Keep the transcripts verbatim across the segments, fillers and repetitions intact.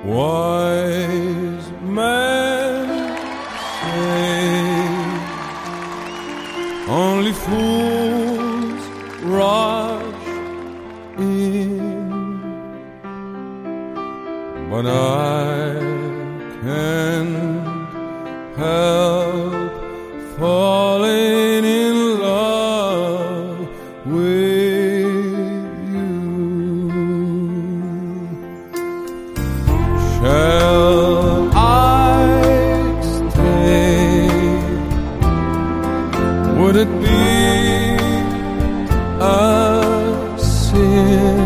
Wise men say only fools rush in, but I can't help falling in love with you. Shall I stay? Would it be a sin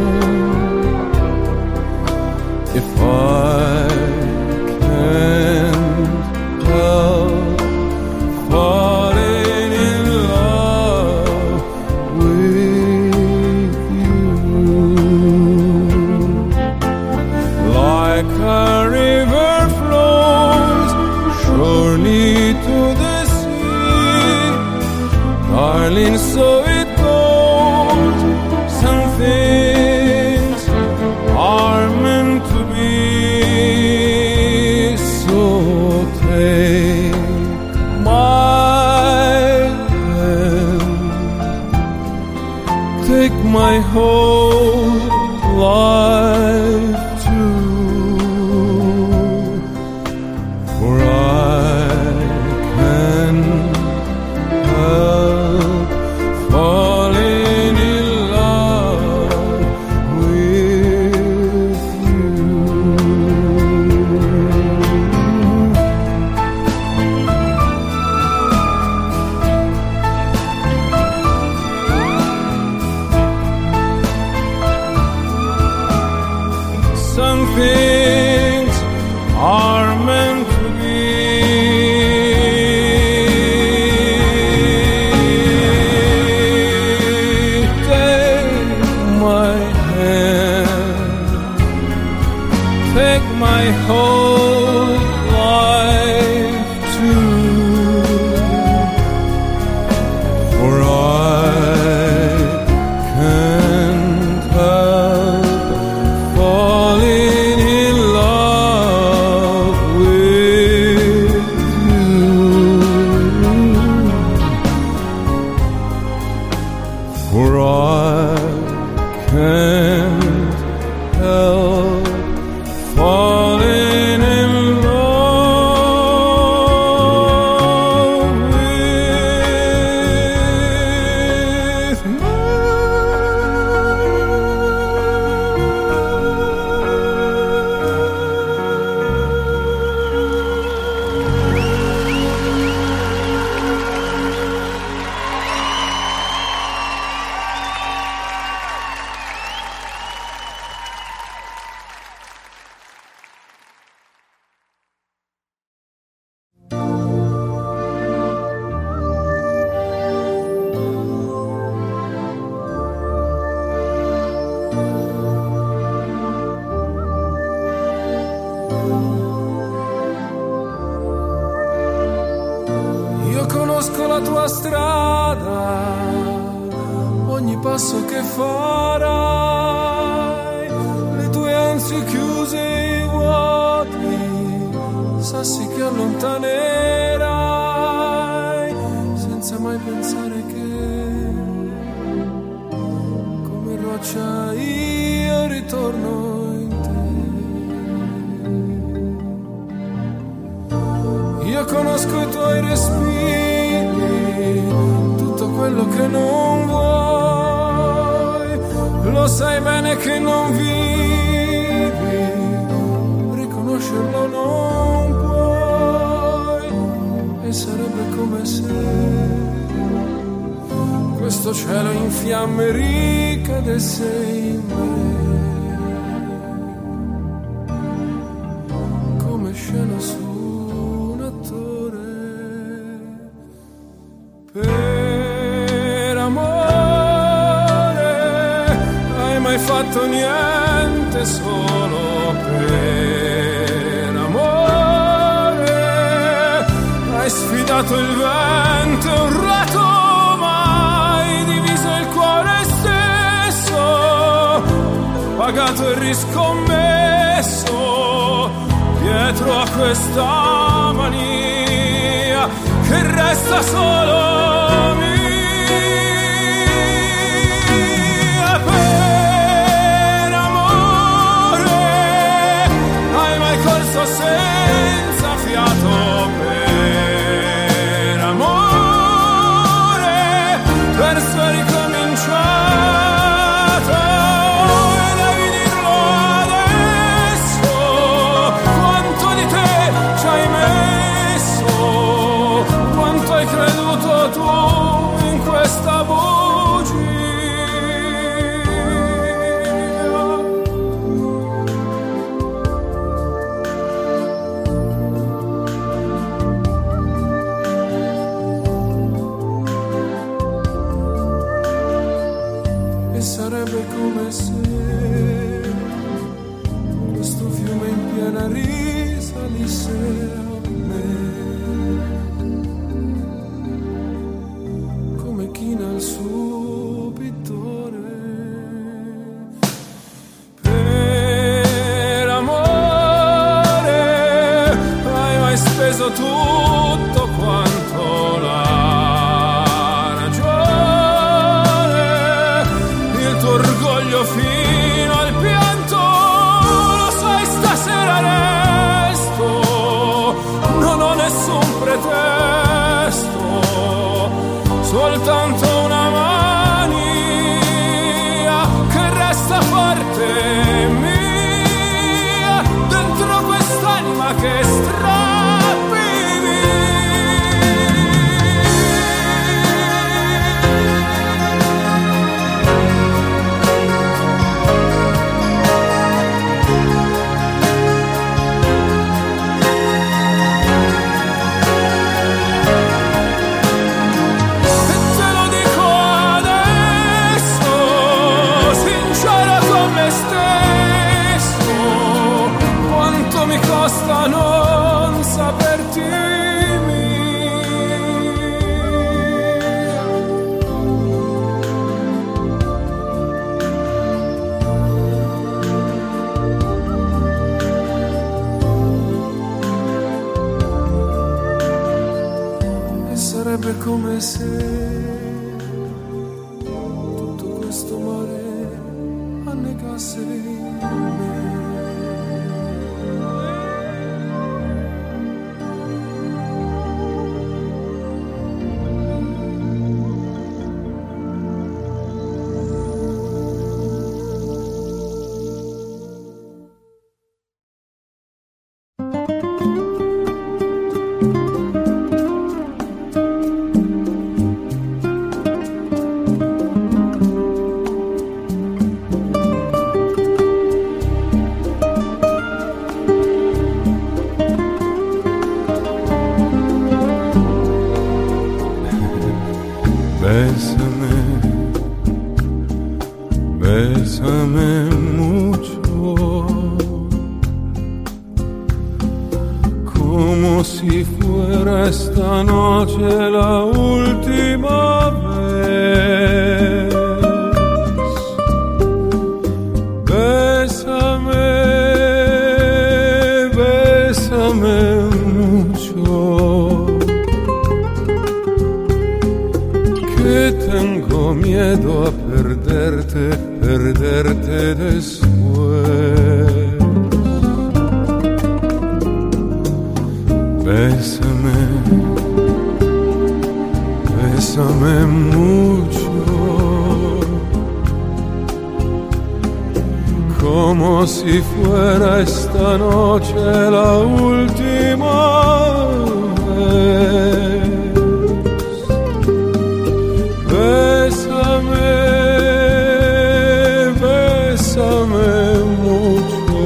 if I can't help falling in love with you? Like a river flows surely to the sea, darling, so it goes. Some things are meant to be, so take my hand, take my whole life too, for I can help falling in love with you. Some things are meant to be. Take my hand, take my whole life too, for I can't help falling in love with you, for I can't help falling in love with you. Io conosco la tua strada, ogni passo che farai, le tue ansie chiuse e vuoti, sassi che allontanerai, senza mai pensare che, come roccia io ritorno in te. Io conosco i tuoi respiri, tutto quello che non vuoi, lo sai bene che non vivi, riconoscerlo non puoi, e sarebbe come se questo cielo in fiamme ricadesse in me, come scena su un attore. Per amore hai mai fatto niente solo per amore? Hai sfidato il vento e urlato, mai diviso il cuore stesso, pagato e riscommesso dietro a questa mania che resta solo mia. Per amore hai mai corso senza fiato? Per amore verso è ricominciato e devi dirlo adesso. Quanto di te ci hai messo, quanto hai creduto tu in questa bugia. E sarebbe come se questo fiume in piena risalisse a me, come china il suo pittore. Per amore hai mai speso tutto quanto la ragione, il tuo orgoglio fino al pianto, lo sai stasera resto, non ho nessun pretesto, soltanto una mania che resta forte mia, dentro quest'anima che strappi costa non saperti mia. E sarebbe come se tutto questo mare annegasse in me. Bésame, bésame mucho, como si fuera esta noche la última vez. Bésame, bésame mucho, tengo miedo a perderte, perderte después. Bésame, bésame mucho, como si fuera esta noche la última vez. Bésame, bésame mucho,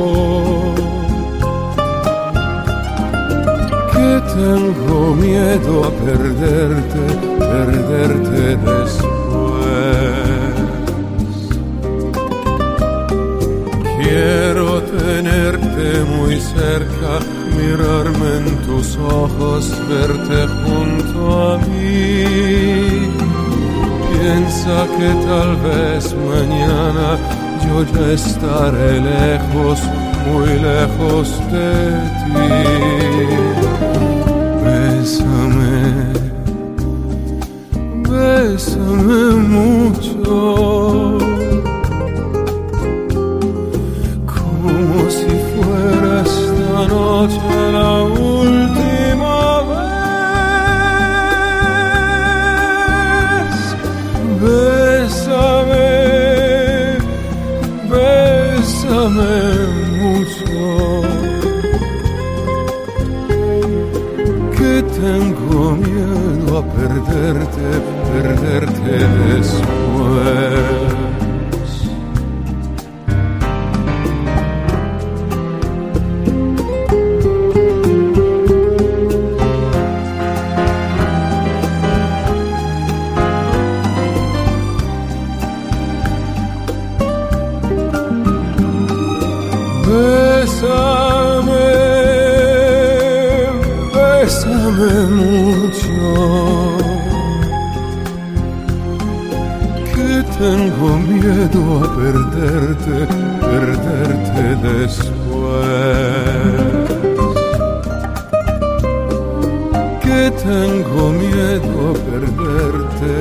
que tengo miedo a perderte, perderte después. Quiero tenerte muy cerca, mirarme en tus ojos, verte junto a mí. Piensa que tal vez mañana yo ya estaré lejos, muy lejos de ti. Bésame, bésame mucho, como si fuera esta noche la última vez. Bésame, bésame mucho, que tengo miedo a perderte, perderte después. Bésame, bésame mucho, que tengo miedo a perderte, perderte después. Que tengo miedo a perderte,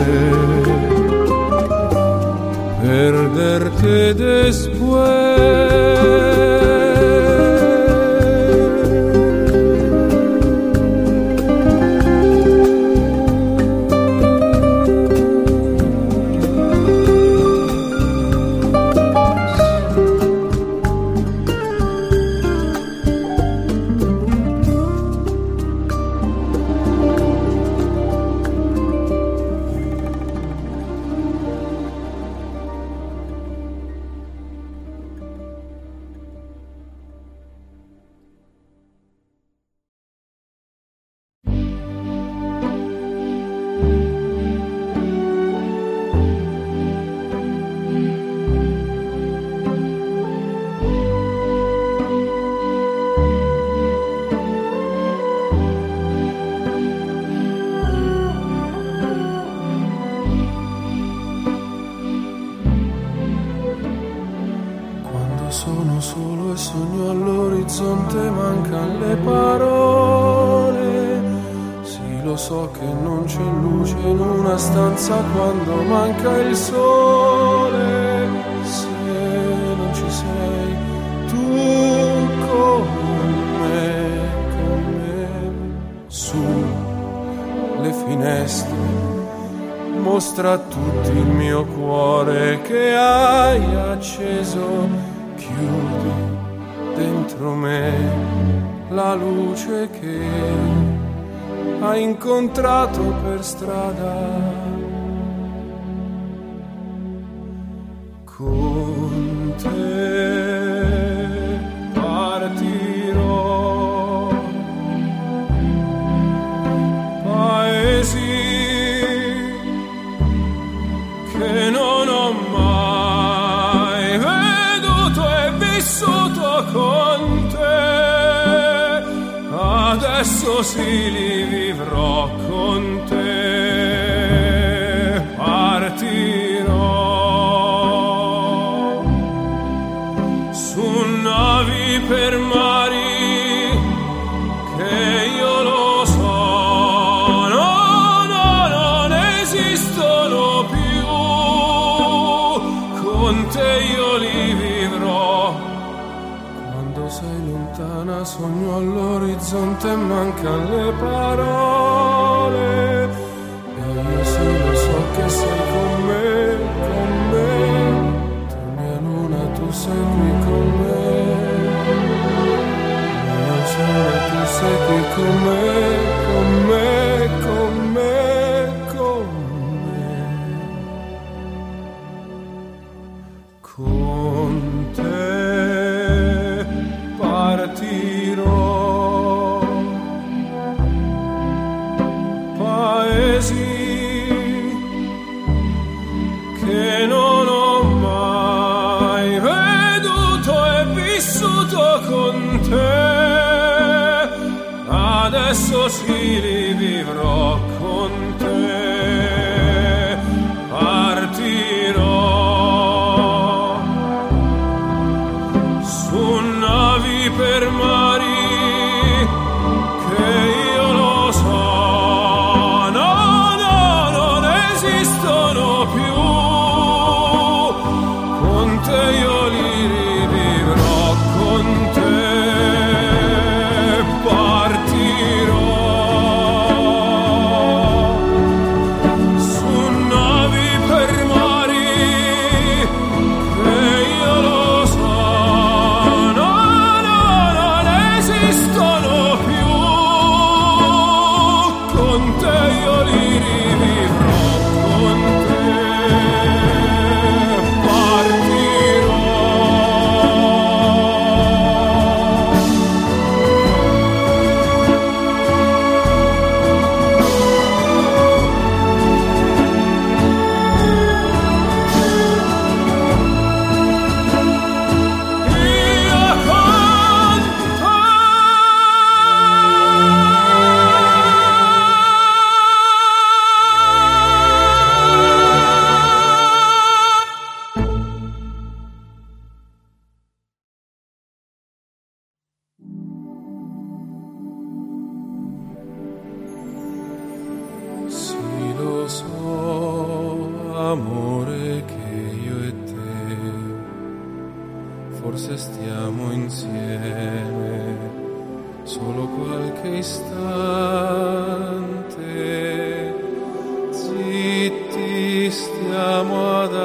perderte después. Sono solo e sogno all'orizzonte, mancano le parole. Sì, lo so che non c'è luce in una stanza quando manca il sole. Se non ci sei tu con me, con me, su le finestre, mostra a tutti il mio cuore che hai acceso. Chiudi dentro me la luce che hai incontrato per strada. Con te partirò, paesi che non ho mai veduto e vissuto con te, adesso sì li vivrò con te, partirò su navi per mari che io lo so, no, no, non esistono più, con te io li vivrò. Quando sei lontana sogno all'orizzonte e mancano le parole, e io sì lo so che sei con me, con me, tu mia luna, tu sei qui con me, mio sole, tu sei qui con me, con me, con me, con me, con te partirò, paesi che non ho mai veduto e vissuto con te, adesso sì li vivrò con te, partirò su una esistono più. Con te io li rivivrò, con te partirò. Su navi per mari che io lo so, no, no, non esistono più. Con te io li rivivrò, con te partirò. Io con Sì, lo so, amore, che io e te forse stiamo insieme solo qualche istante. Zitti stiamo ad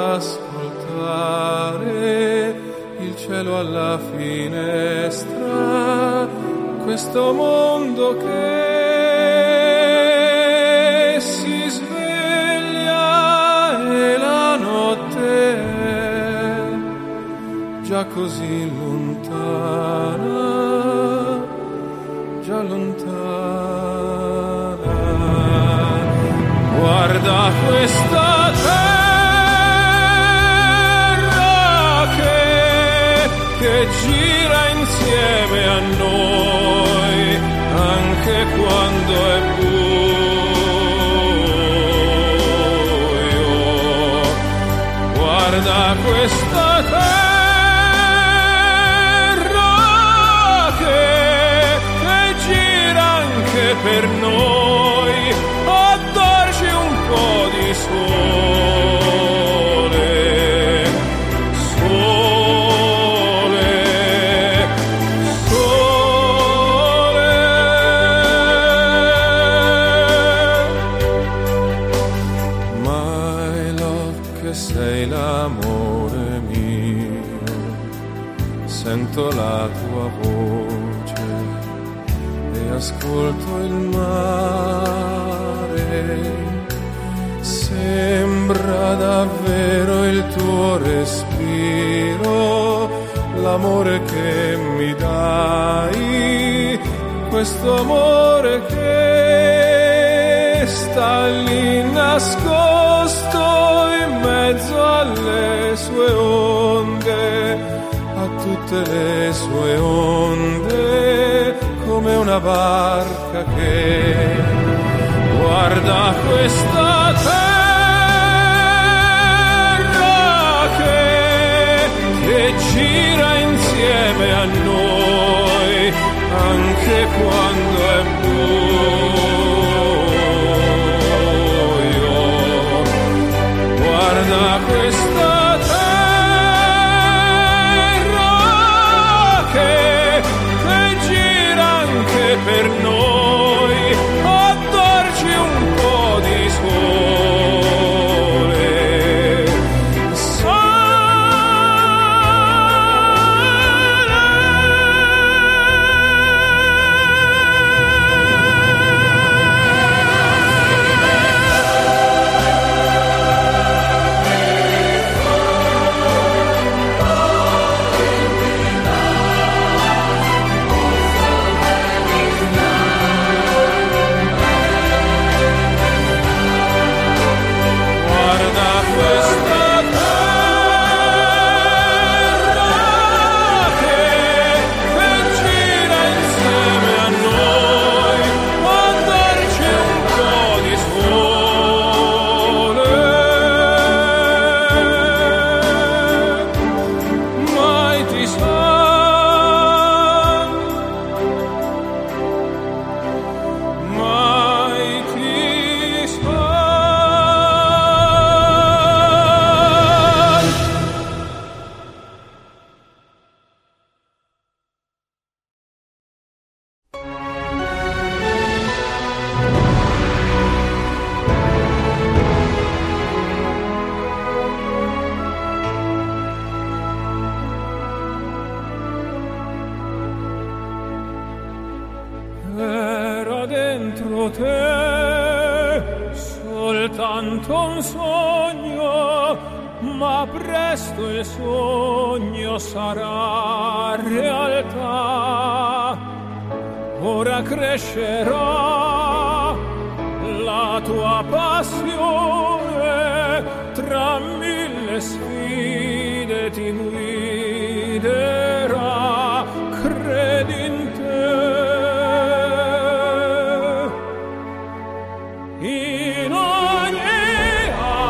ascoltare il cielo alla finestra, questo mondo che si sveglia e la notte è già così lontana, già lontana. Guarda questa terra che, che gira insieme a noi anche quando è buio. Guarda questa terra che, che gira anche per noi, a darci un po' di sole, sole, sole. My love, che sei l'amore mio, sento la tua voce e ascolto il mare. Sembra davvero il tuo respiro, l'amore che mi dai, questo amore che sta lì nascosto in mezzo alle sue onde, a tutte le sue onde, come una barca che guarda questa terra che, che gira insieme a noi anche quando è buio. Guarda questa terra che, che gira anche per noi, a darci un po' di sole. Sole. dentro te, soltanto un sogno, ma presto il sogno sarà realtà. Ora crescerà la tua passione, tra mille sfide ti guiderà, credi in te. In ogni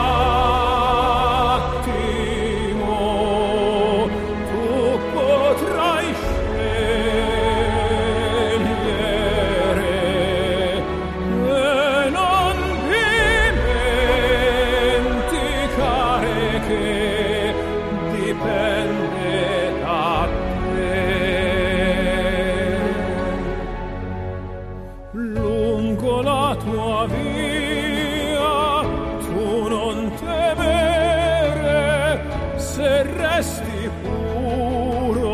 attimo tu potrai scegliere e non dimenticare che dipende da te. Lungo la tua via tu non temere, se resti puro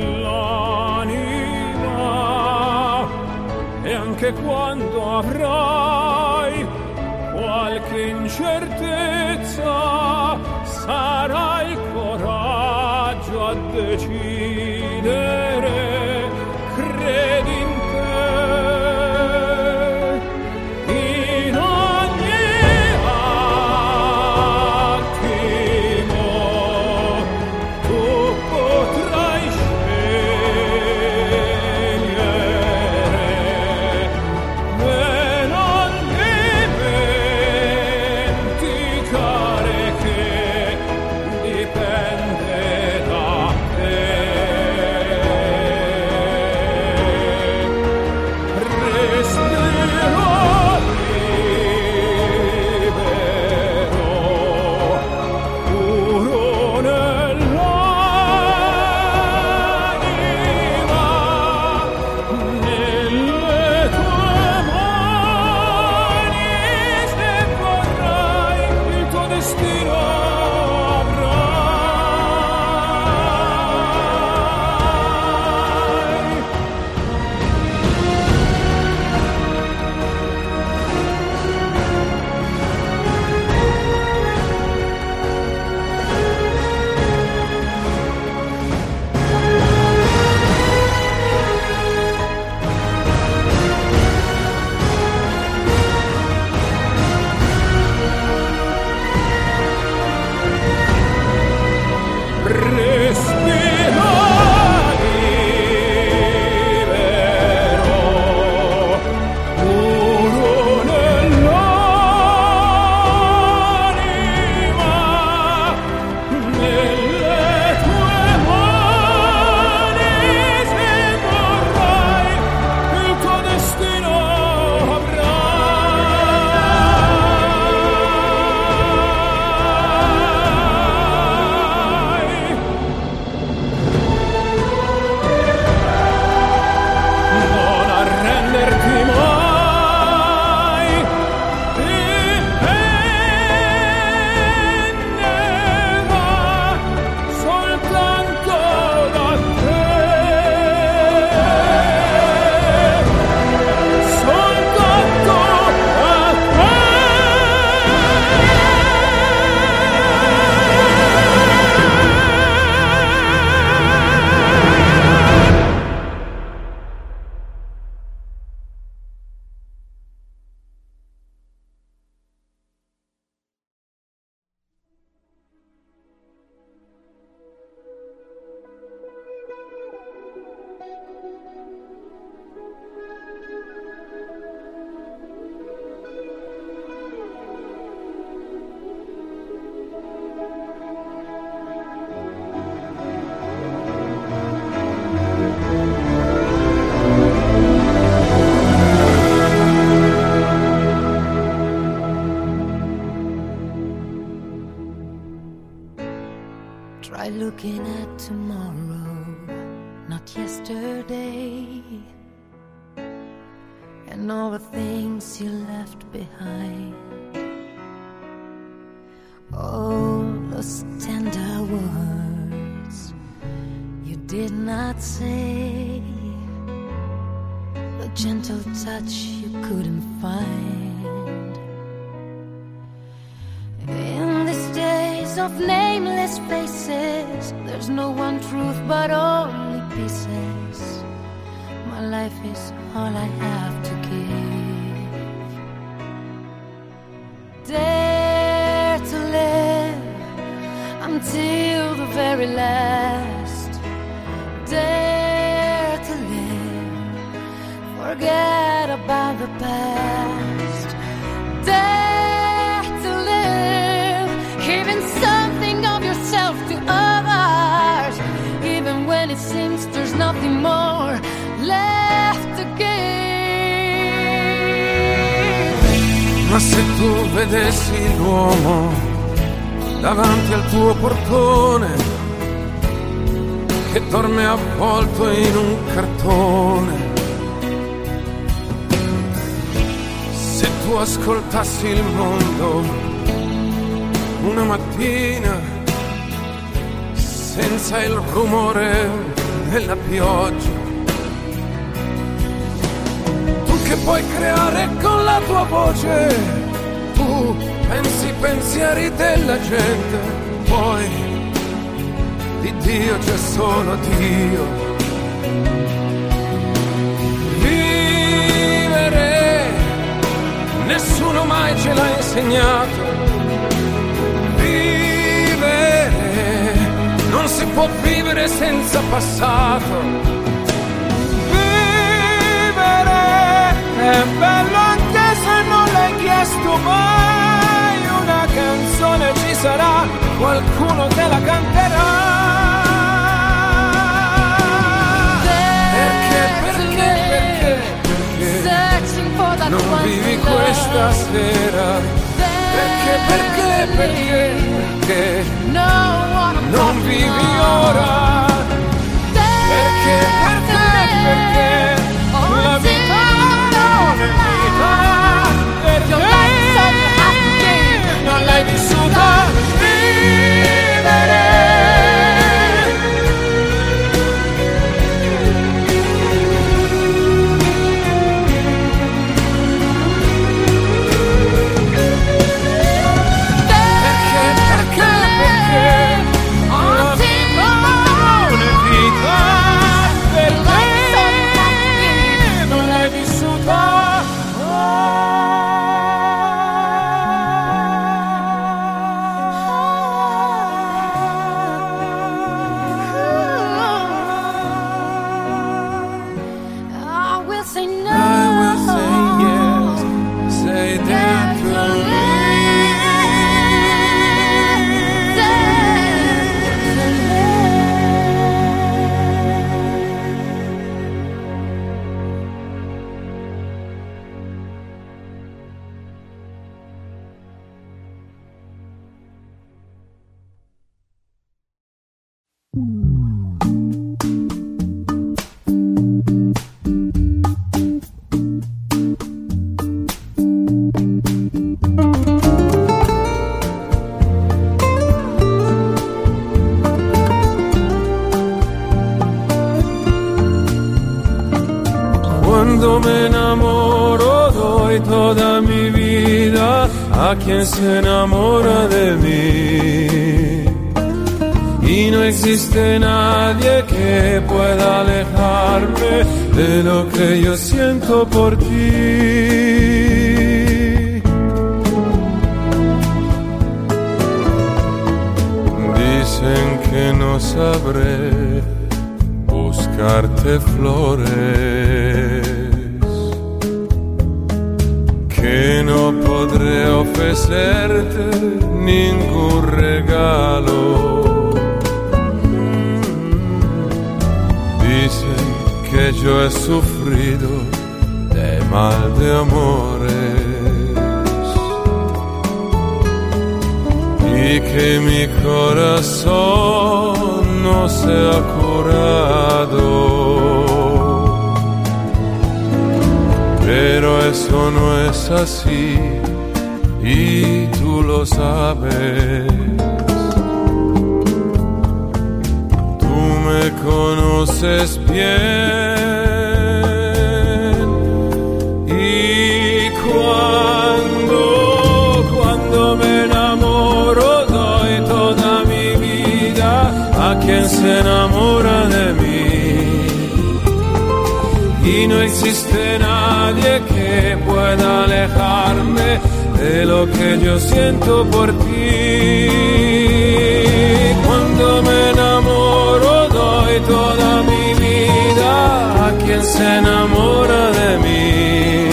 nell'anima, e anche quando avrai qualche incertezza sarai il coraggio a decidere, credi in te. In ogni attimo tu potrai scegliere e non dimenticare che dipende da te. Respiro libero, puro nell'anima, nelle tue mani, se vorrai il tuo destino avrai. Respiro libero, puro nell'anima, nelle tue mani, se vorrai il tuo destino avrai. Non arrenderti mai, dipendeva soltanto da te, soltanto da te. Try looking at tomorrow, not yesterday, and all the things you left behind. All those tender words you did not say, the gentle touch you couldn't find. In these days of nameless faces, there's no one truth but only pieces. My life is all I have to give. Dare to live until the very last. Dare to live, forget about the past. Dare to live, giving something of yourself to others, even when it seems there's nothing more left to give. Ma se tu vedessi l'uomo davanti al tuo portone, che dorme avvolto in un cartone, se tu ascoltassi il mondo una mattina senza il rumore della pioggia, tu che puoi creare con la tua voce, tu pensi i pensieri della gente, poi di Dio c'è solo Dio. Vivere nessuno mai ce l'ha insegnato. Vivere non si può vivere senza passato. Vivere è bello anche se non l'hai chiesto mai. Una canzone ci sarà, qualcuno te la canterà. Non vivi questa sera, perché, perché, perché, perché non vivi ora, perché, perché, perché la vita non è vita, perché non l'hai vissuta. Vivere cuando me enamoro doy toda mi vida a quien se enamora de mí. Y no existe nadie que pueda alejarme de lo que yo siento por ti. Dicen que no sabré buscarte flores, que no podré ofrecerte ningún regalo. Dicen que yo he sufrido de mal de amores y que mi corazón no se ha curado. Pero eso no es así y tú lo sabes. Tú me conoces bien, quien se enamora de mí. Y no existe nadie que pueda alejarme de lo que yo siento por ti. Cuando me enamoro doy toda mi vida a quien se enamora de mí.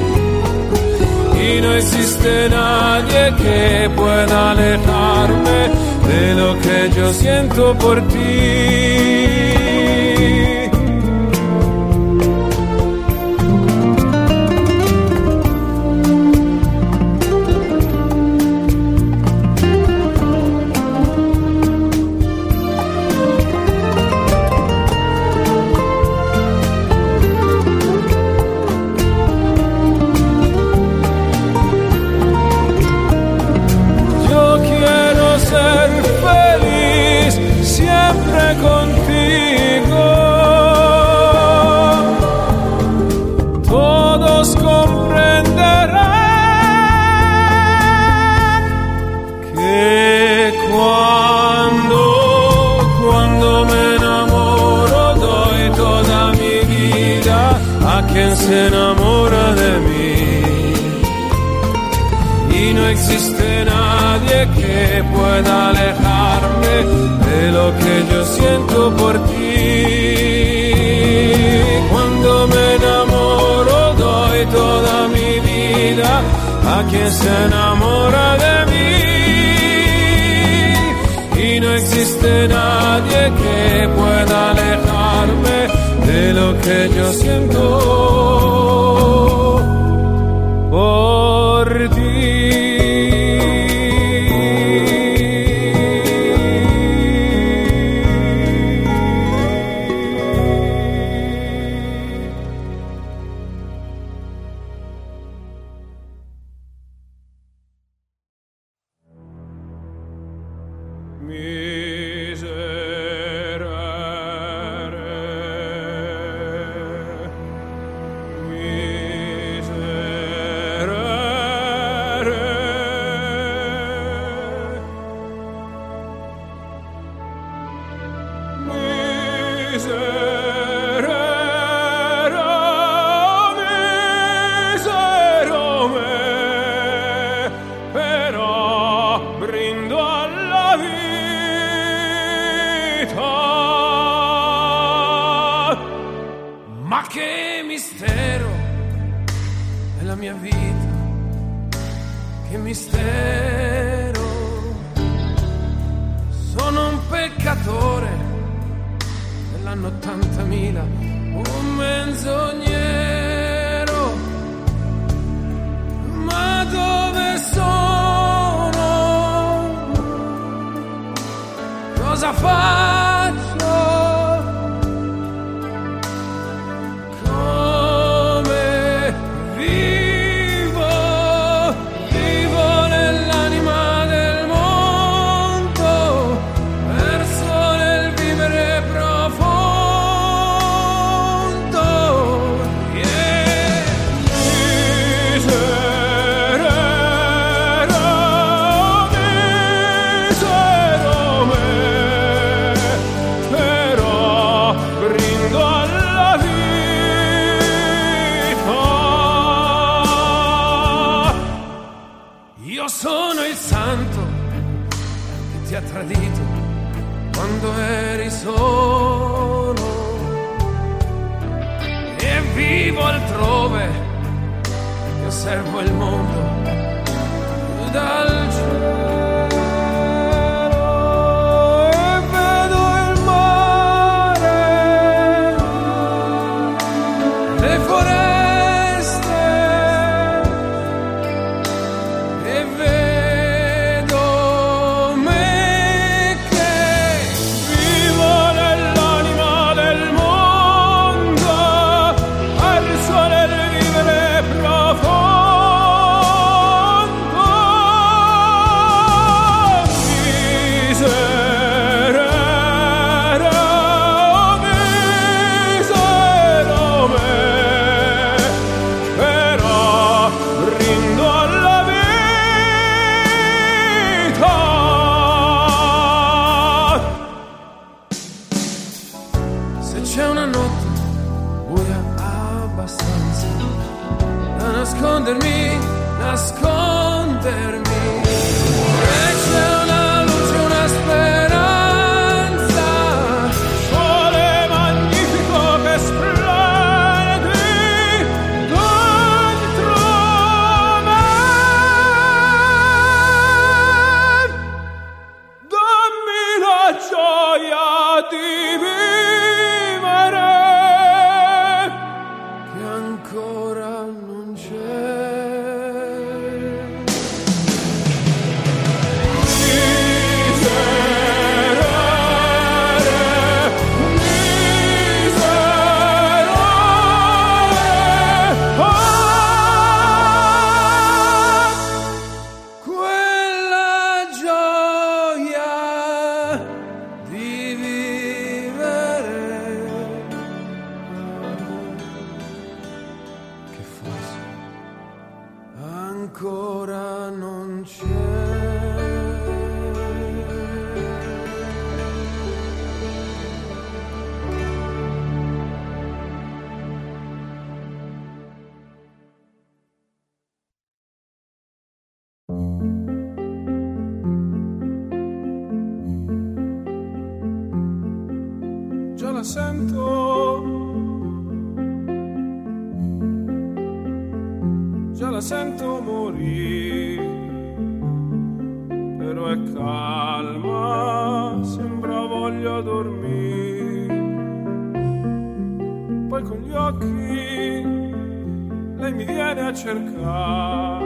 Y no existe nadie que pueda alejarme de lo que yo siento por ti. Contigo todos comprenderán que cuando, cuando me enamoro doy toda mi vida a quien se enamora de mí. Y no existe nadie que pueda alejarme de lo que yo siento por ti. Cuando me enamoro doy toda mi vida a quien se enamora de mí. Y no existe nadie que pueda alejarme de lo que yo siento por ti. Profondo la sento, già la sento morire, però è calma, sembra voglia dormire. Poi con gli occhi lei mi viene a cercare,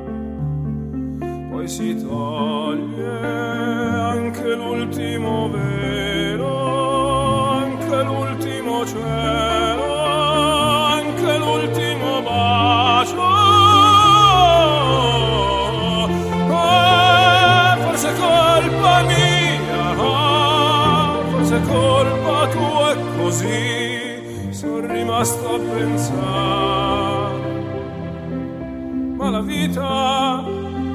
poi si toglie anche l'ultimo velo, anche l'ultimo cielo, anche l'ultimo bacio. Oh, forse è colpa mia, forse è colpa tua, è così, sono rimasto a pensare. Ma la vita,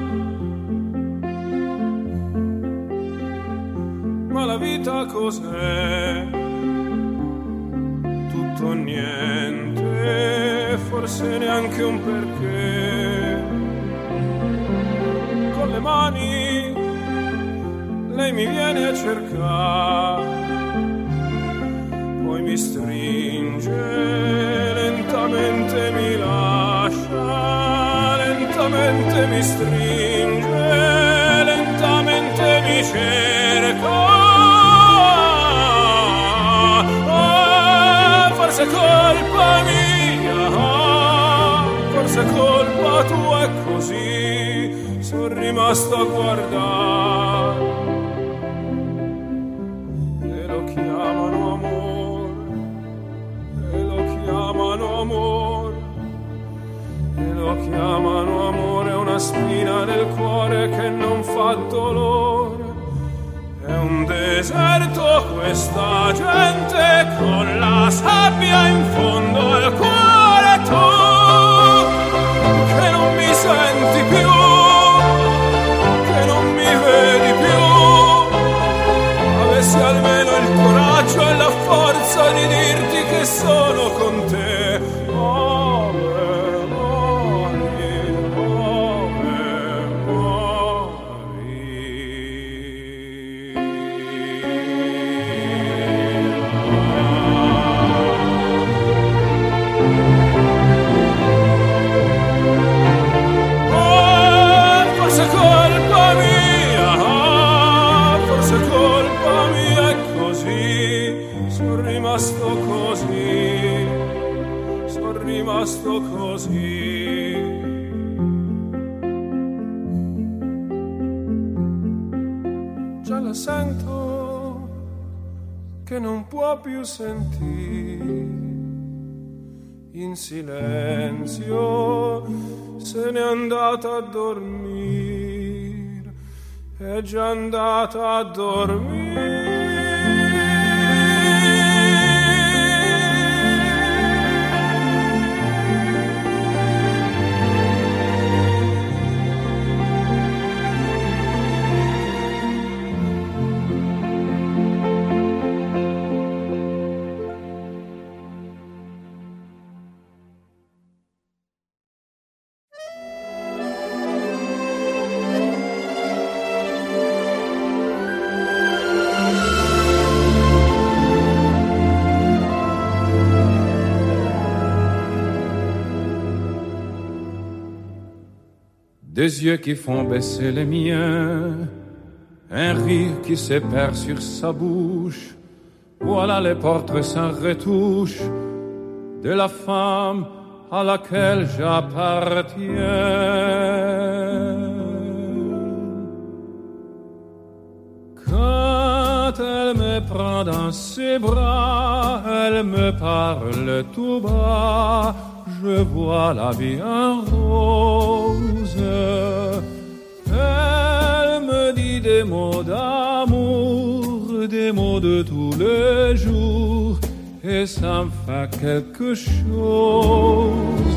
ma la vita cos'è? Tutto o niente, forse neanche un perché. Con le mani lei mi viene a cercare, poi mi stringe, lentamente mi lascia, lentamente mi stringe, lentamente mi cerca. Forse è colpa mia, forse è colpa tua, è così, sono rimasto a guardare. E lo chiamano amore, e lo chiamano amore, e lo chiamano amore, una spina nel cuore che non fa dolore. È un deserto questa gente con la sabbia in fondo al cuore, tu che non mi senti più, che non mi vedi più, avessi almeno il coraggio e la forza di dirti che sono con te. Oh, eh, oh, eh, oh, eh, oh. Forse è colpa mia, forse è colpa mia, è così, sono rimasto così, sono rimasto così. Già la sento che non può più sentire, in silenzio se n'è andata a dormire, è già andata a dormire. Des yeux qui font baisser les miens, un rire qui se perd sur sa bouche. Voilà les portraits sans retouche de la femme à laquelle j'appartiens. Quand elle me prend dans ses bras, elle me parle tout bas, je vois la vie en rose. Elle me dit des mots d'amour, des mots de tous les jours, et ça me fait quelque chose.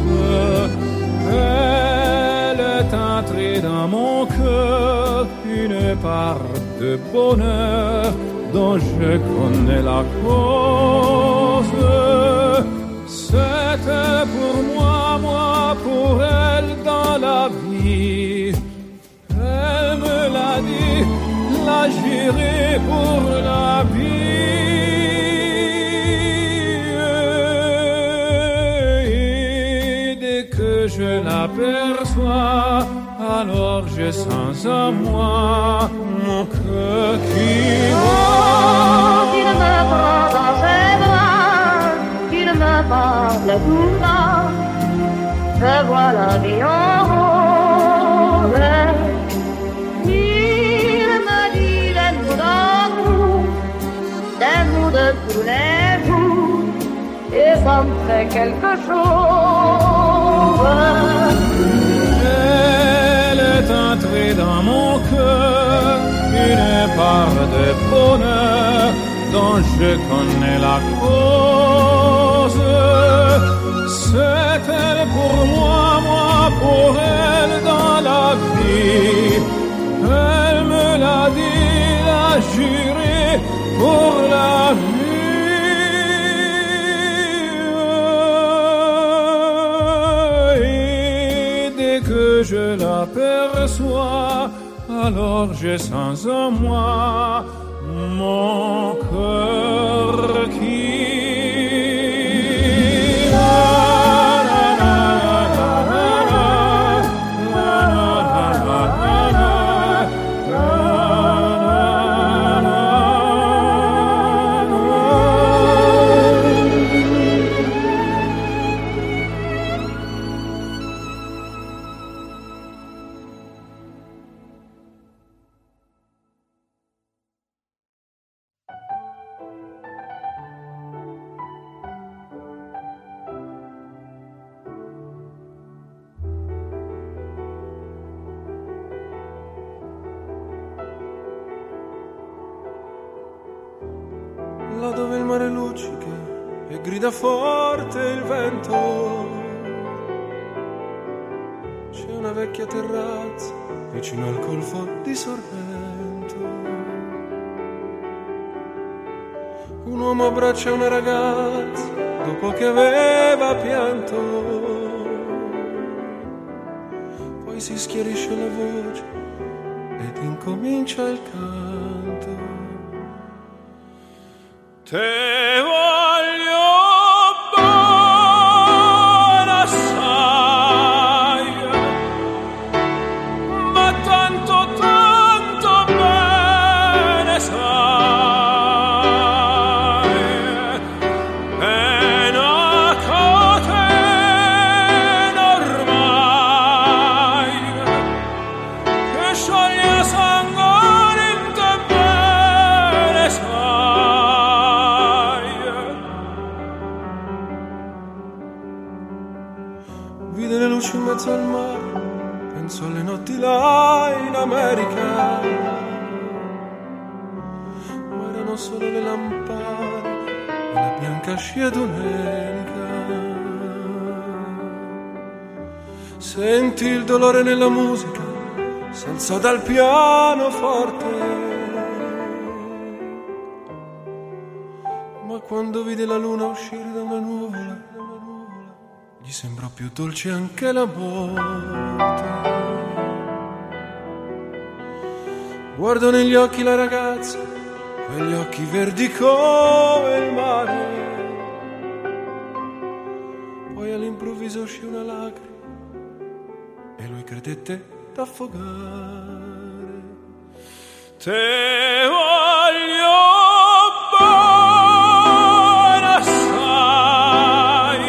Elle est entrée dans mon cœur, une part de bonheur dont je connais la cause. C'était pour moi, moi pour elle dans la vie. Elle me l'a dit, la j'irai pour la vie. que je l'aperçois, alors je sens en moi mon cœur qui bat. Qu'il me prend dans ses bras, qu'il me parle tout bas, je vois la vie en rose. Il me dit des mots d'amour, des mots de tous les jours, et ça me fait quelque chose. Elle est entrée dans mon cœur, une part de bonheur dont je connais la cause. C'est elle pour moi, moi pour elle dans la vie. Elle me l'a dit, l'a juré pour la vie. Et dès que je l'aperçois, alors je sens en moi mon cœur qui là dove il mare luccica e grida forte il vento, c'è una vecchia terrazza vicino al golfo di Sorrento. Un uomo abbraccia una ragazza dopo che aveva pianto, poi si schiarisce la voce ed incomincia il canto. Te voglio bene assai, ma tanto, tanto bene sai, è una catena ormai che scioglie sangue in te bene sai. Vide le luci in mezzo al mare, penso alle notti là in America, ma erano solo le lampade e la bianca scia domenica. Sentì il dolore nella musica, s'alzò dal pianoforte, ma quando vide la luna uscire da una nuvola, gli sembrò più dolce anche la morte. Guardò negli occhi la ragazza, quegli occhi verdi come il mare, poi all'improvviso uscì una lacrima e lui credette d'affogare. Te voglio bene assai,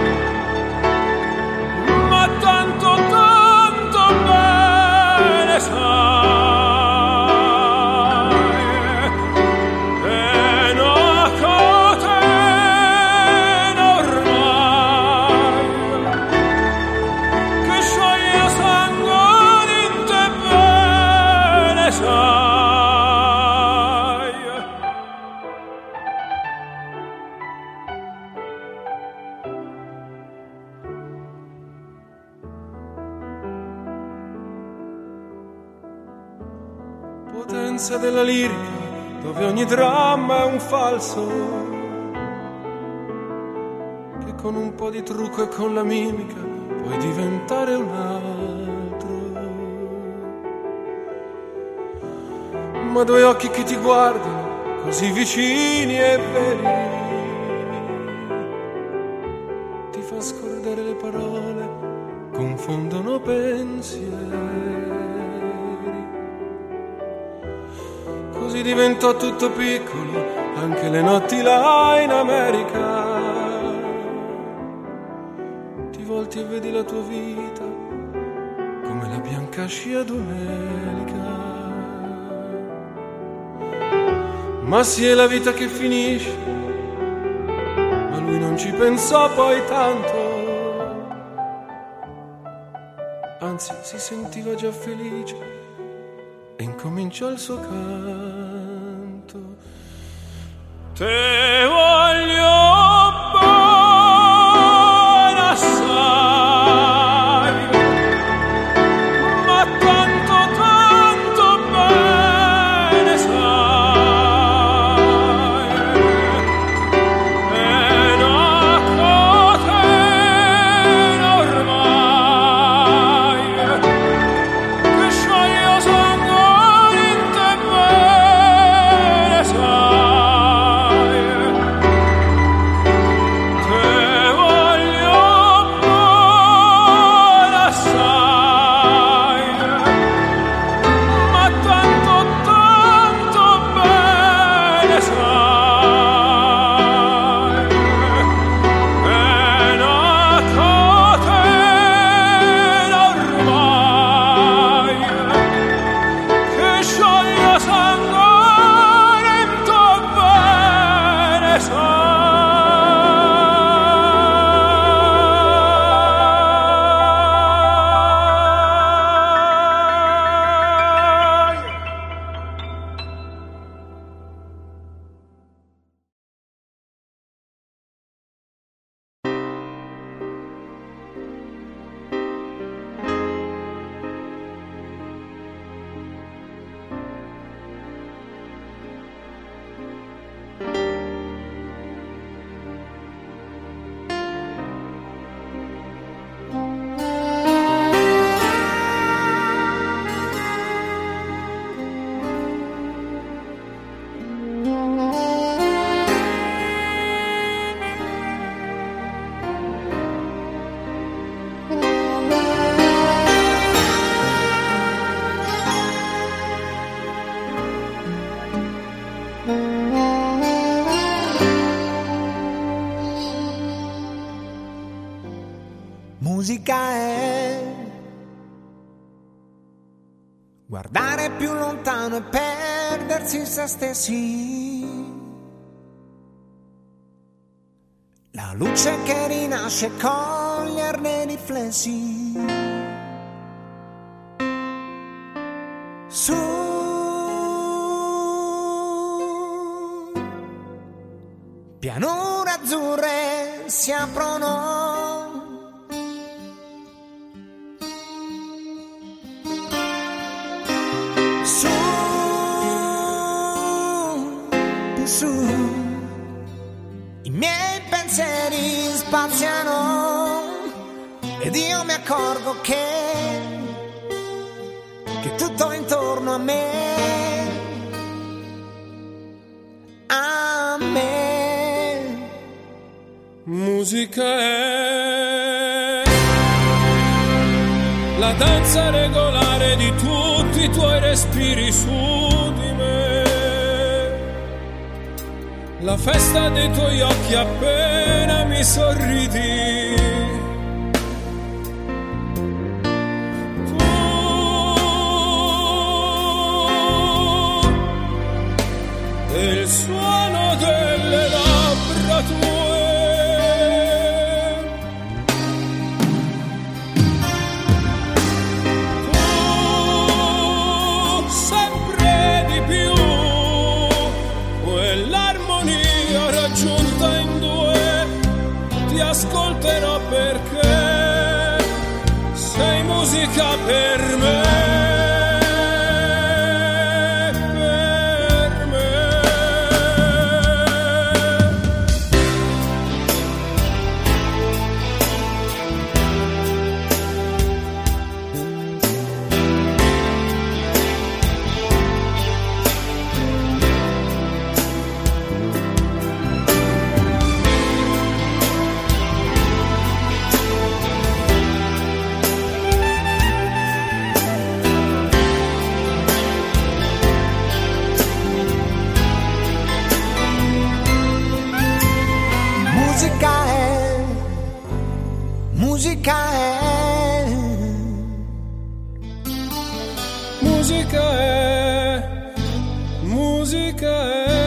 ma tanto, tanto bene sai, è una catena ormai che scioglie sangue in te bene sai. Potenza della lirica, dove ogni dramma è un falso, che con un po' di trucco e con la mimica puoi diventare un altro. Ma due occhi che ti guardano così vicini e veri, ti fa scordare le parole confondono pensieri. Così diventò tutto piccolo, anche le notti là in America. Ti volti e vedi la tua vita come la bianca scia d'un'elica. Ma sì, è la vita che finisce, ma lui non ci pensò poi tanto. Anzi, si sentiva già felice e incominciò il suo canto. Te voglio bene assai, ma tanto, tanto bene sai, e una catena ormai che scioglie sangue in te bene sai. Te voglio bene assai, ma tanto, tanto bene sai, e una catena ormai che scioglie sangue in te bene sai. Musica è guardare più lontano e perdersi in se stessi. La luce che rinasce e coglierne i riflessi. Su pianure azzurre si aprono. Su, più su, i miei pensieri spaziano ed io mi accorgo che, che tutto intorno a me, a me, musica è la danza regolare di tutti i tuoi respiri su di me, la festa dei tuoi occhi appena mi sorridi. Tu, e il suono delle labbra tue. Ascolterò perché sei musica per me, per me. musica è, musica è, musica è.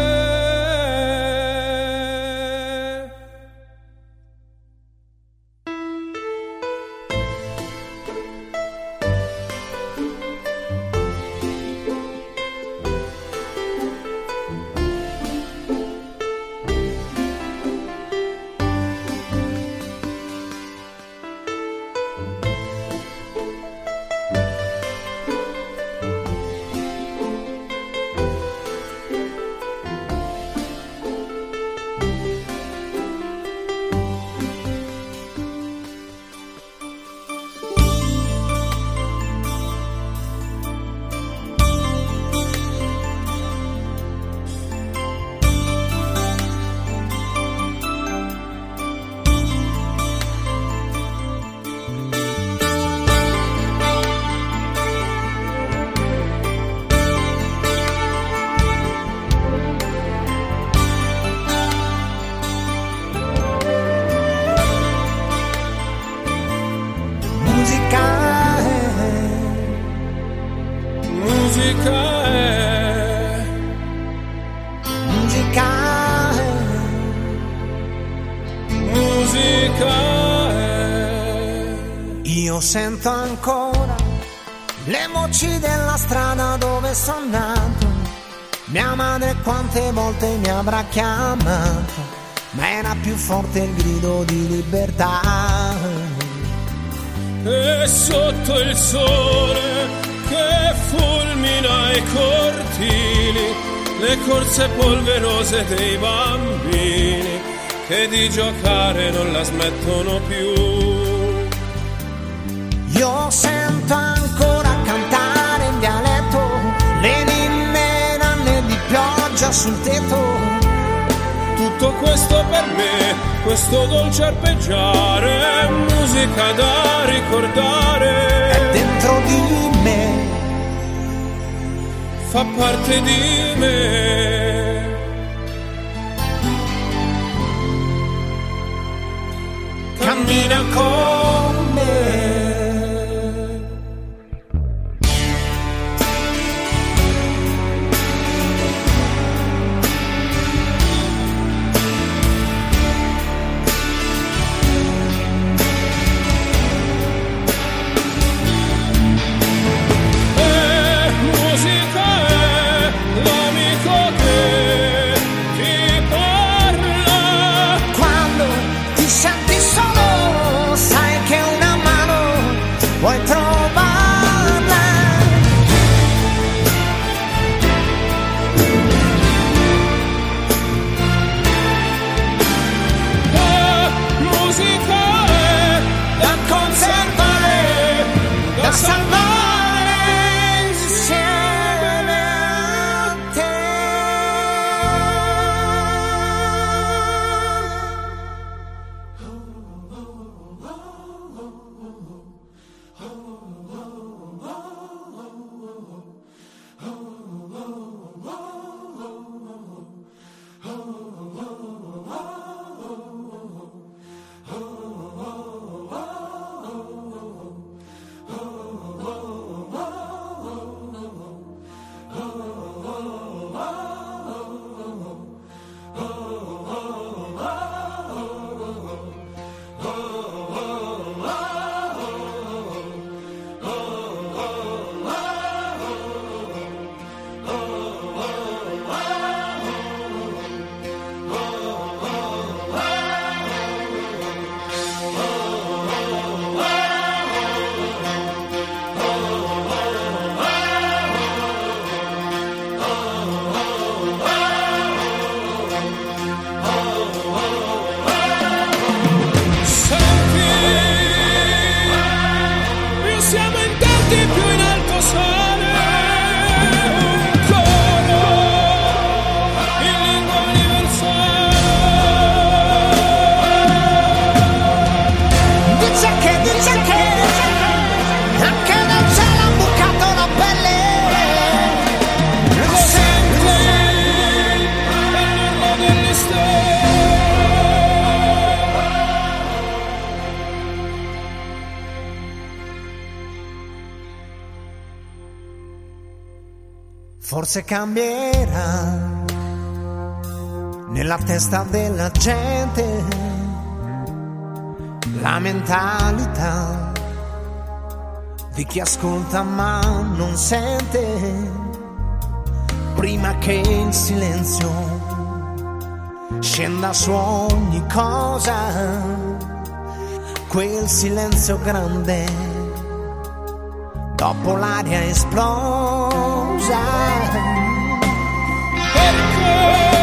Sento ancora le voci della strada dove sono nato. Mia madre quante volte mi avrà chiamato, ma era più forte il grido di libertà. E sotto il sole che fulmina i cortili, le corse polverose dei bambini che di giocare non la smettono più. Io sento ancora cantare in dialetto le ninne nanne di pioggia sul tetto. Tutto questo per me, questo dolce arpeggiare, è musica da ricordare. È dentro di me, fa parte di me. Cammina con me. Musica è l'amico che forse cambierà nella testa della gente la mentalità di chi ascolta ma non sente, prima che il silenzio scenda su ogni cosa, quel silenzio grande dopo l'aria esplosa. Perché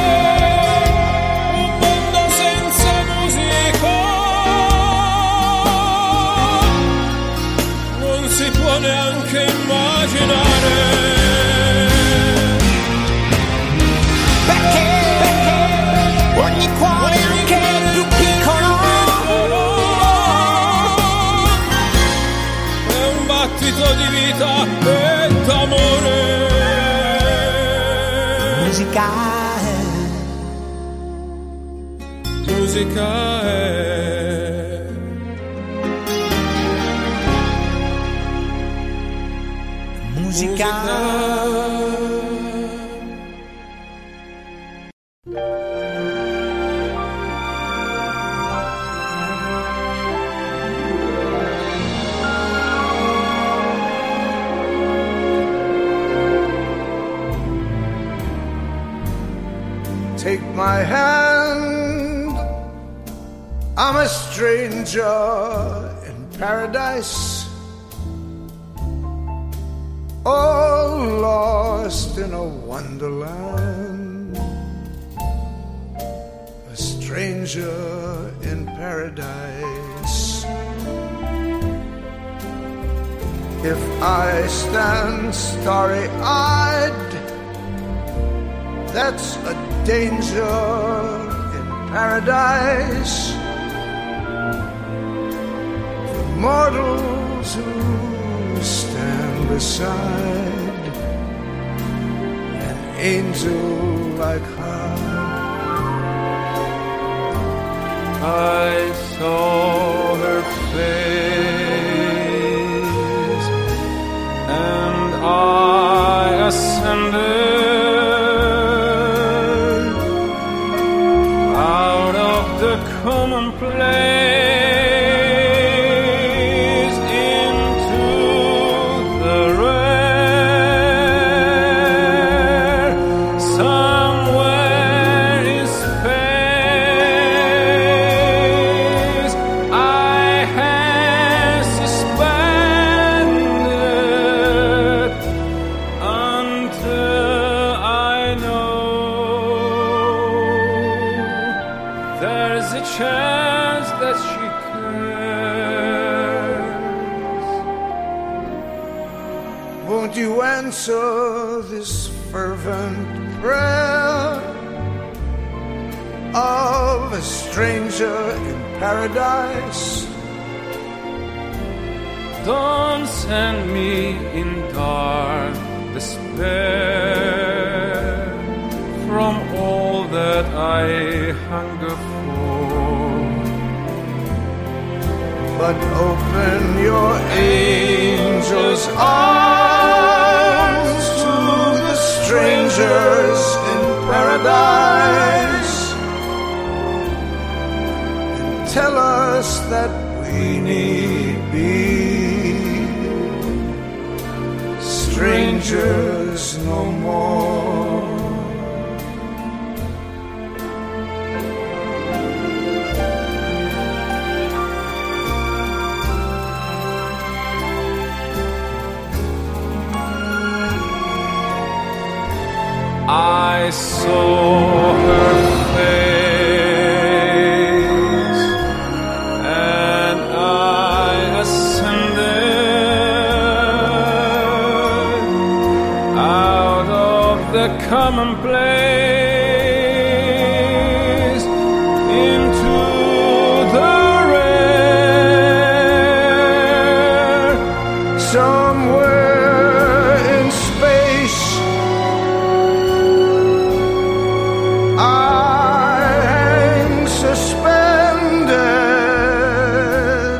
un mondo senza musica non si può neanche immaginare. Perché, perché ogni cuore, anche più piccolo, è un battito di vita e d'amore. musica è, Musica è, musica Take my hand, I'm a stranger in paradise, all lost in a wonderland, a stranger in paradise. If I stand starry-eyed, that's a danger in paradise. For mortals who stand beside an angel like her. I saw her face and I ascended commonplace into the rare. Somewhere in space I had suspended until I know there's a chance that she cares. Won't you answer this fervent prayer of a stranger in paradise? Don't send me in dark despair from all that I hunger for. But open your angel's arms to the strangers in paradise and tell us that we need be strangers no more. I saw her face and I ascended out of the commonplace into the rare. Somewhere in space I hang suspended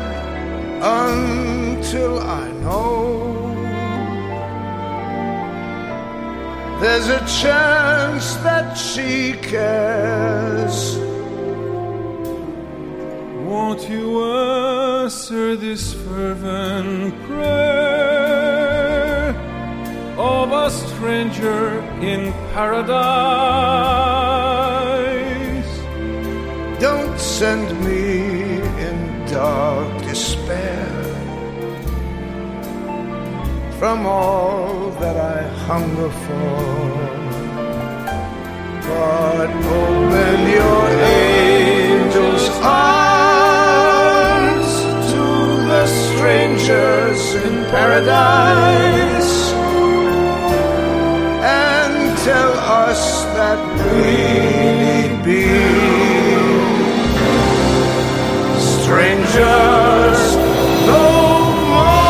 until I know there's a chance that she cares. Won't you answer this fervent prayer of a stranger in paradise? Don't send me in dark despair from all that I hunger for, but open your angels' arms to the strangers in paradise and tell us that we need be strangers no more.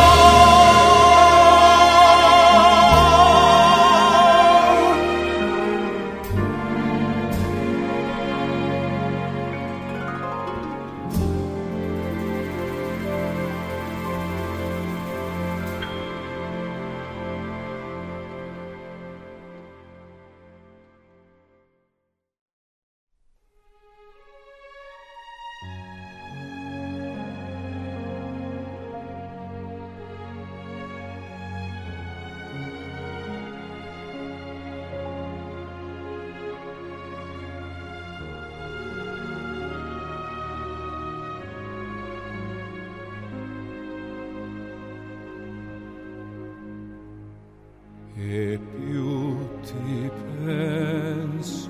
E più ti penso,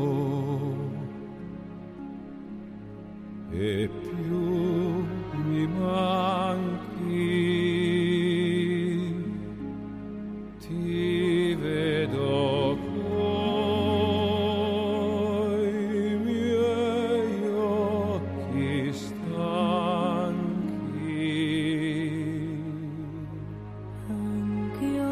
e più mi manchi, ti vedo coi miei occhi stanchi. Anch'io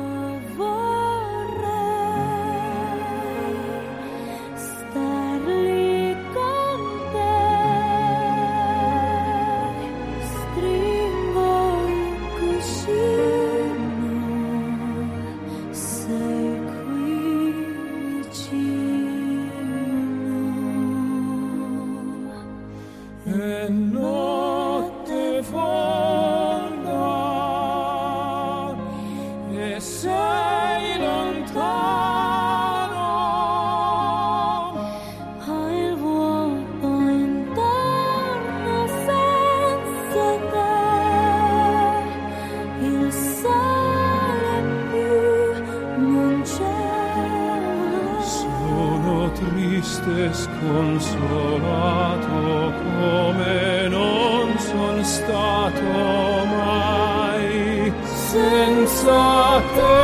sconsolato come non son stato mai senza te,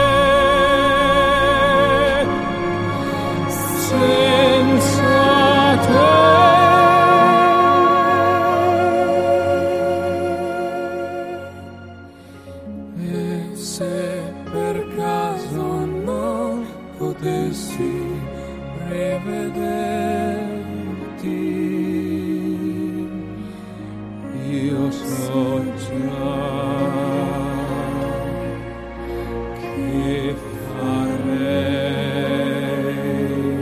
senza te. E se per caso non potessi rivederti, io so già che farei,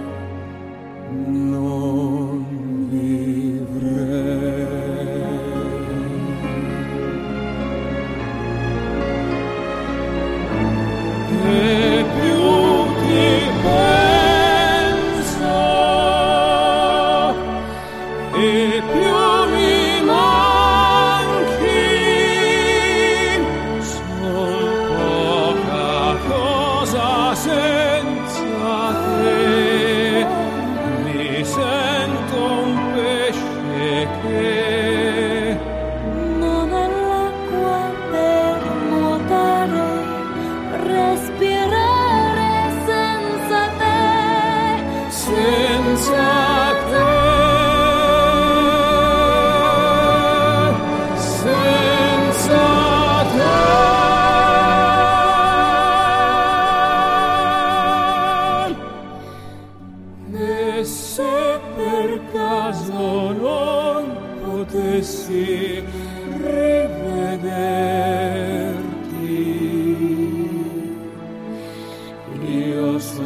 non vivrei. E più ti penso, e più mi manchi, son poca cosa senza te, mi sento un pesce che non ha l'acqua per nuotare, respirare senza te, senza te. Potessi rivederti, io so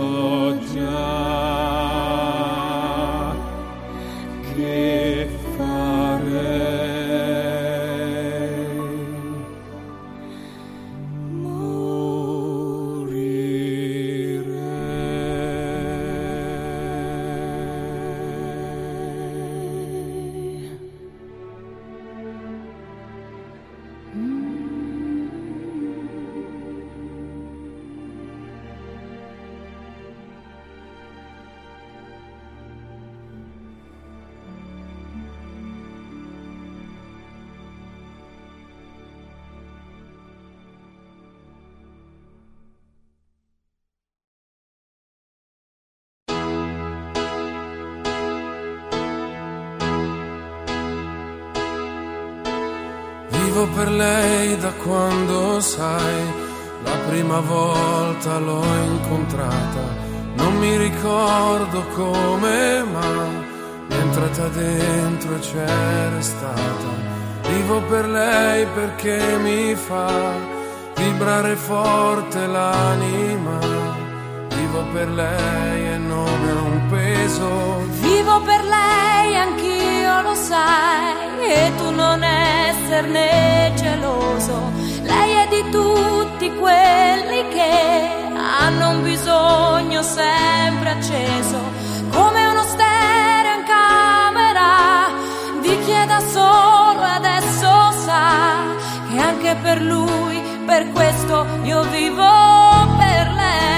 Vivo per lei da quando, sai, la prima volta l'ho incontrata. Non mi ricordo come, ma mi è entrata dentro e c'è restata. Vivo per lei perché mi fa vibrare forte l'anima. Vivo per lei e non è un peso. Vivo per lei, anch'io lo sai, e tu non esserne geloso. Lei è di tutti quelli che hanno un bisogno sempre acceso, come uno stereo in camera di chi è da solo e adesso sa che anche per lui, per questo io vivo per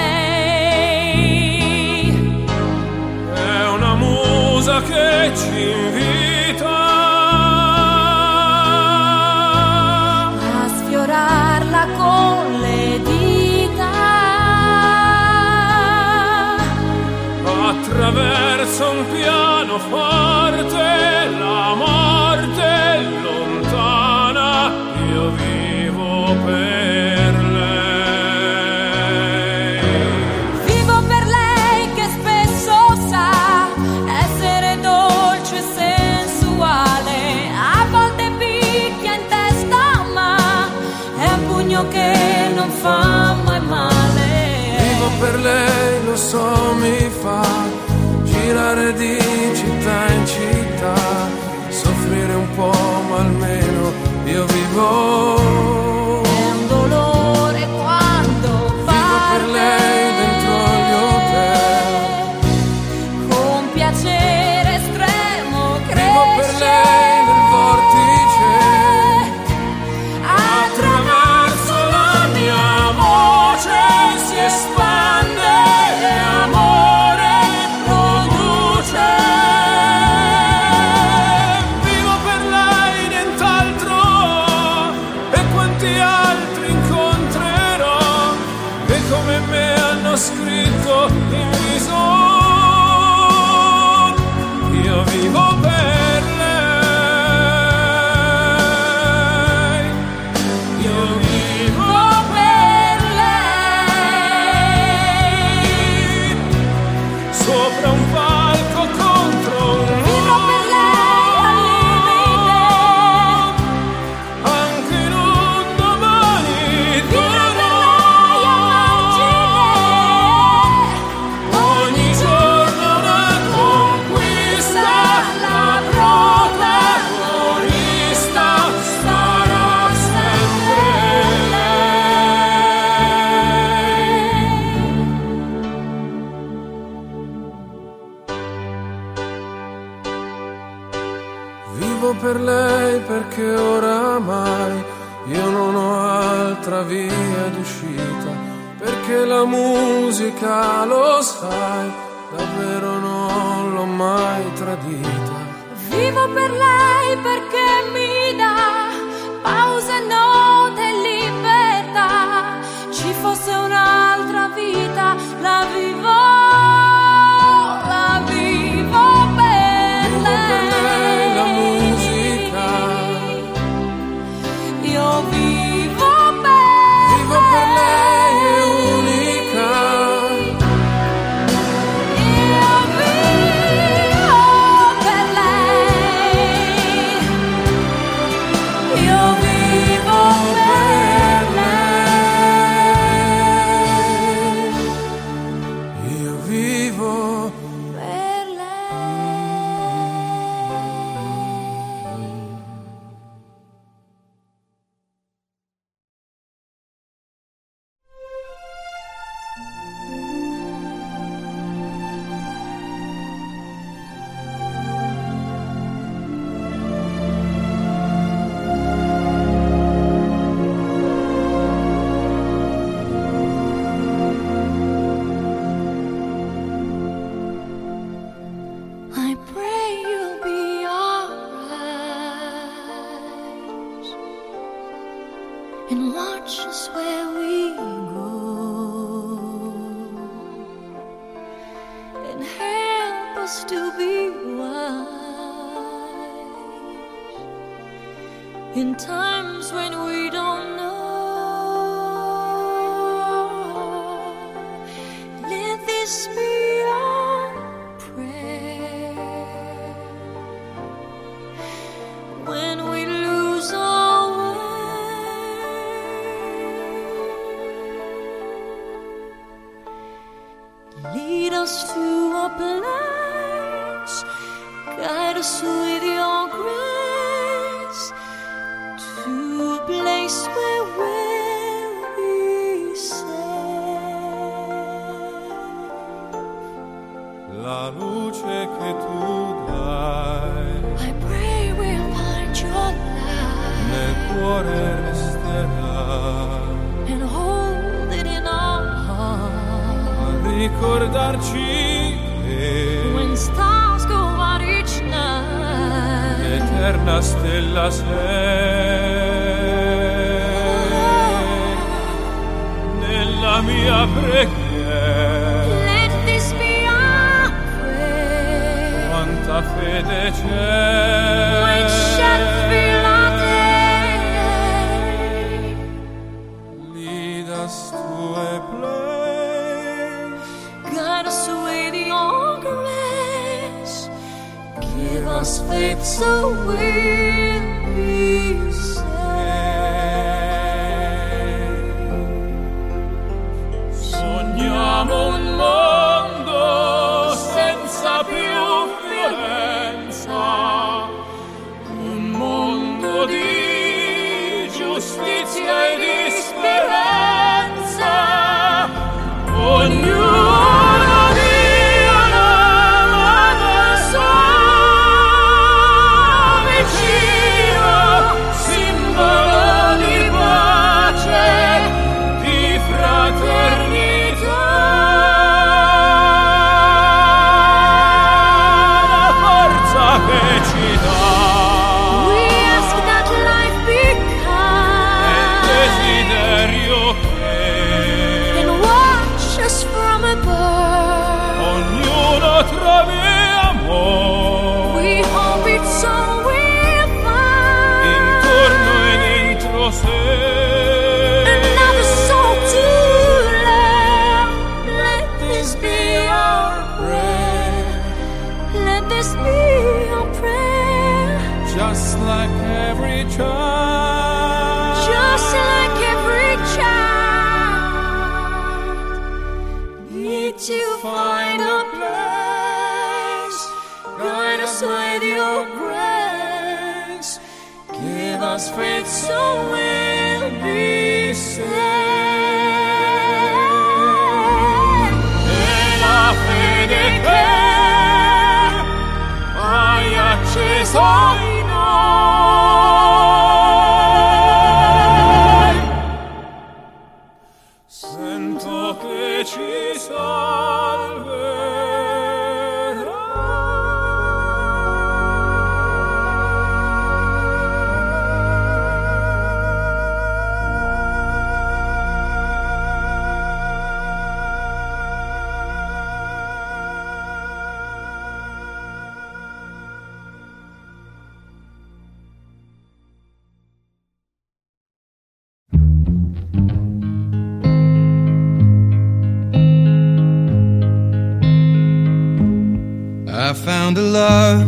lei. È una musa che ci invita a sfiorarla con le dita, attraverso un pianoforte, la morte è lontana, io vivo per lei. Vivo per lei che spesso sa essere dolce e sensuale, a volte picchia in testa ma è un pugno che non fa mai male. Vivo per lei, lo so, mi fa girare di città in città, soffrire un po' ma almeno io vivo. È un dolore quando Vivo per lei dentro gli hotel, con piacere estremo cresce. vivo per lei nel vortice, Attraverso la mia voce si espande e amore produce. Vivo per lei, nient'altro, e quanti altri incontrerò che come me hanno scritto in viso. Io vivo per lei, io vivo per lei, sopra un palco contro un Vivo per lei al limite, anche in un domani vivo per duro. lei a margine, Ogni giorno una conquista, la protagonista sarà sempre vivo per lei perché oramai io non ho altra via d'uscita, perché la musica, lo sai, davvero non l'ho mai tradita. vivo per lei perché mi dà pause, note e libertà. Ci fosse un'altra vita, la vivo, la vivo per Vivo per lei la musica, io vivo per vivo per lei è unica. io vivo per lei, io vivo per lei, Io vivo per lei. I pray you'll be alright and watch us where we go and help us to be wise in times when we don't know. Let this be our prayer when we lose our way. Lead us to a place, guide us with your grace, to a place where we'll be safe. La luce che tu dai I pray we'll find your light nel cuore resterà, and hold it in our heart. a ricordarci che When stars go out each night, l'eterna stella sei nella mia preghiera. let this be our prayer. Quanta fede c'è When shall fill our day, lead us to a place, guide us with your grace, give us faith so we'll be saved. sogniamo un mondo senza più violenza, un mondo di giustizia e di speranza, ognuno dia l'amore suo vicino, simbolo di pace, di fraternità, la forza che ci dà We ask that life be il kind desiderio che and watch us from above. ognuno trovi amore We hope it's all we'll find. intorno e dentro sé. Another soul to love. Let this be our prayer. Let this be our prayer. Just like every child, Just like every child, need to find a place. Guide us with your grace. Give us faith so we'll be saved. e la fede che hai acceso in noi, sento che ci I found a love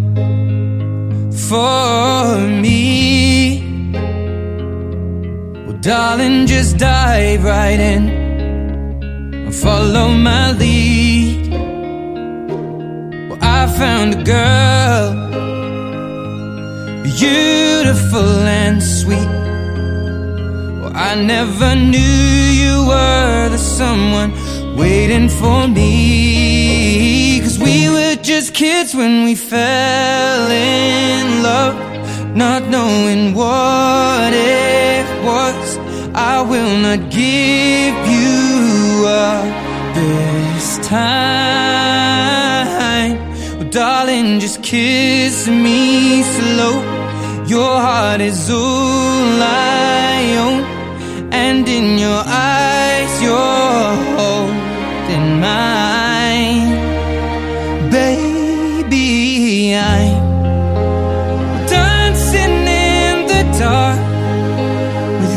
for me. Well, darling, just dive right in and follow my lead. Well, I found a girl, beautiful and sweet. Well, I never knew you were the someone waiting for me. 'Cause we were just kids when we fell in love, not knowing what it was. I will not give you up this time. Well, darling, just kiss me slow. Your heart is all I own, and in your eyes you're holding mine. Baby, I'm dancing in the dark.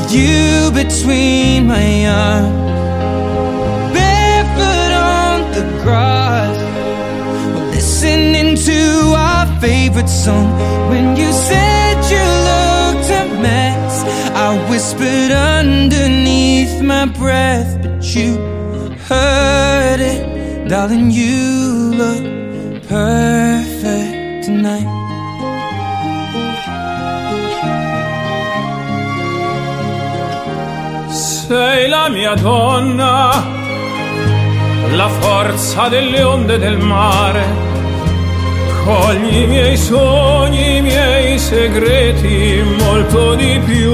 with you between my arms, barefoot on the grass, listening to our favorite song. When you said you looked a mess, I whispered underneath my breath, but you heard it, darling. You look perfect tonight. Sei la mia donna, la forza delle onde del mare, cogli i miei sogni, i miei segreti, molto di più.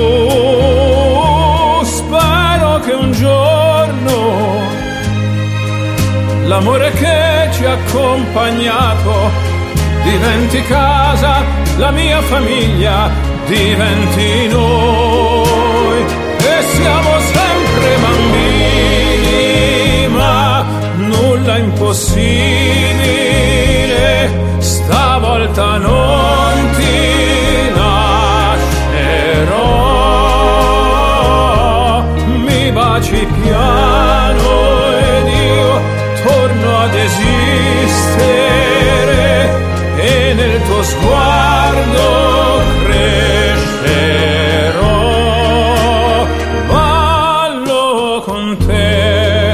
Spero che un giorno l'amore che ci ha accompagnato diventi casa, la mia famiglia diventi noi. E siamo sempre bambini, ma nulla è impossibile, stavolta non ti lascerò. Mi baci piano ed io torno ad esistere e nel tuo sguardo crescerò. Ballo con te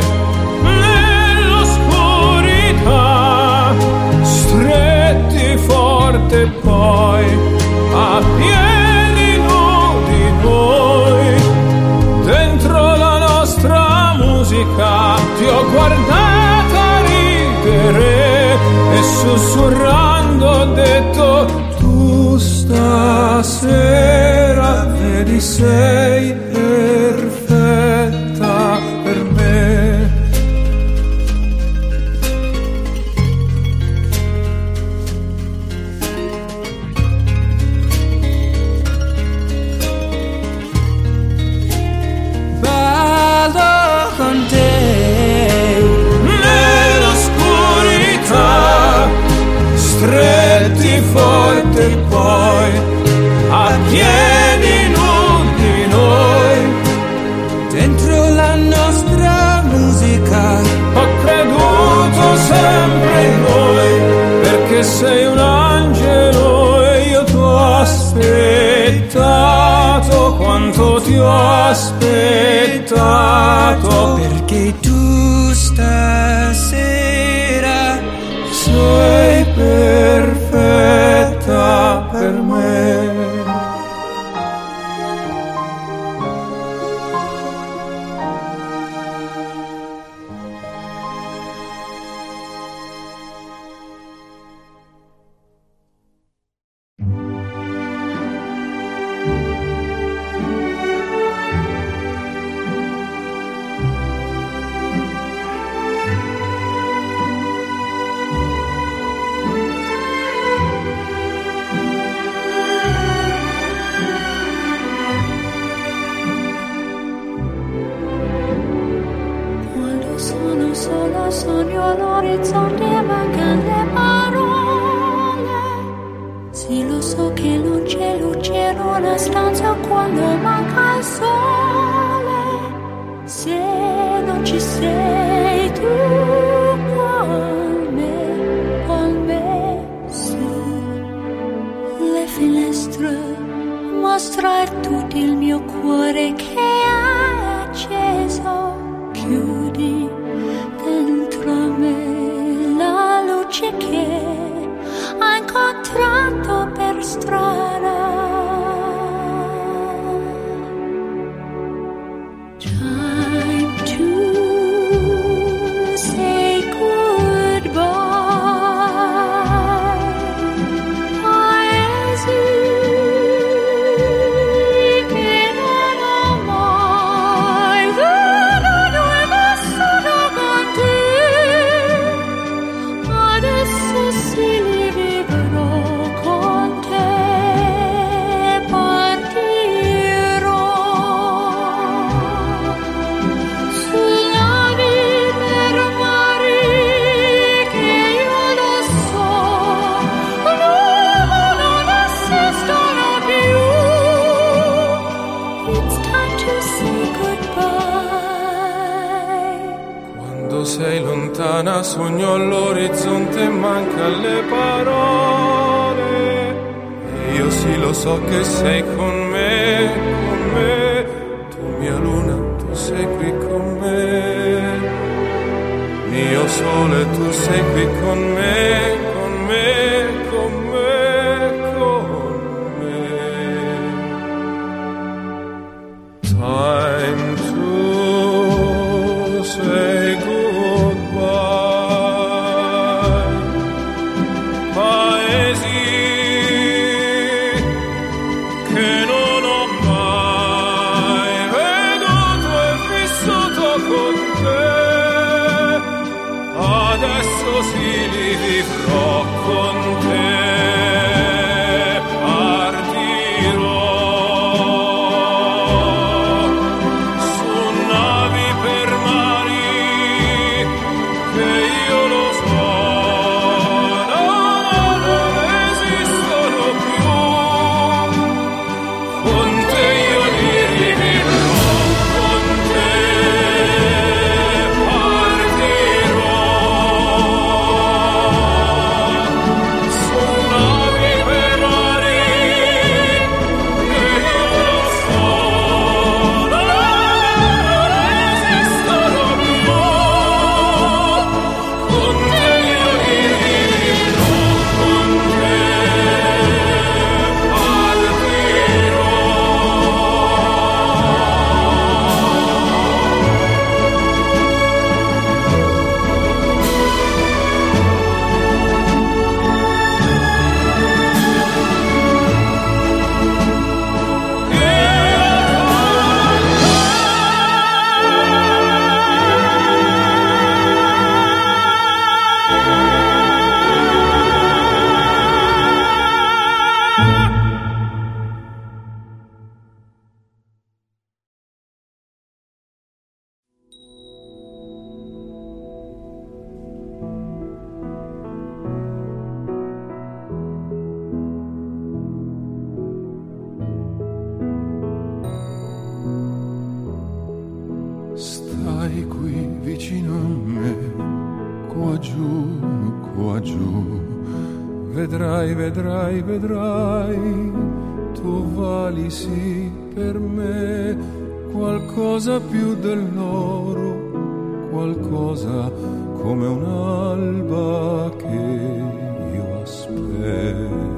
nell'oscurità, stretti forte poi a piedi nudi noi, dentro la nostra musica ti ho guardata ridere e sussurrando ho detto: tu stasera vedi sei perfetta per me. Ballo con te nell'oscurità, stretti forte poi a piedi nudi noi, dentro la nostra musica. ho creduto sempre in noi, perché sei un angelo e io ti ho aspettato quanto ti ho aspettato, Perché tu stasera sei perfetta per me. Quando sono sola sogno l'orizzonte e mancano le parole. Sì, lo so che non c'è luce in una stanza quando manca il sole. Se non ci sei tu con me, con me, sì. Le finestre mostra tutto il mio cuore che è acceso. Chiudi dentro me la luce che ho incontrato per strada. Time to say goodbye. Paesi che non ho mai vissuto con te. Adesso sì li vivrò con te. sogno all'orizzonte, manca le parole. Io sì lo so che sei con me, con me. Tu mia luna, tu sei qui con me. Mio sole, tu sei qui con me, con me, con me, con me. Time to say goodbye. Paesi che non ho mai veduto e vissuto con te, adesso sì li vivrò con te. Stai qui vicino a me, qua giù, qua giù. Vedrai, vedrai, vedrai, tu vali sì per me qualcosa più dell'oro, qualcosa come un'alba che io aspetto.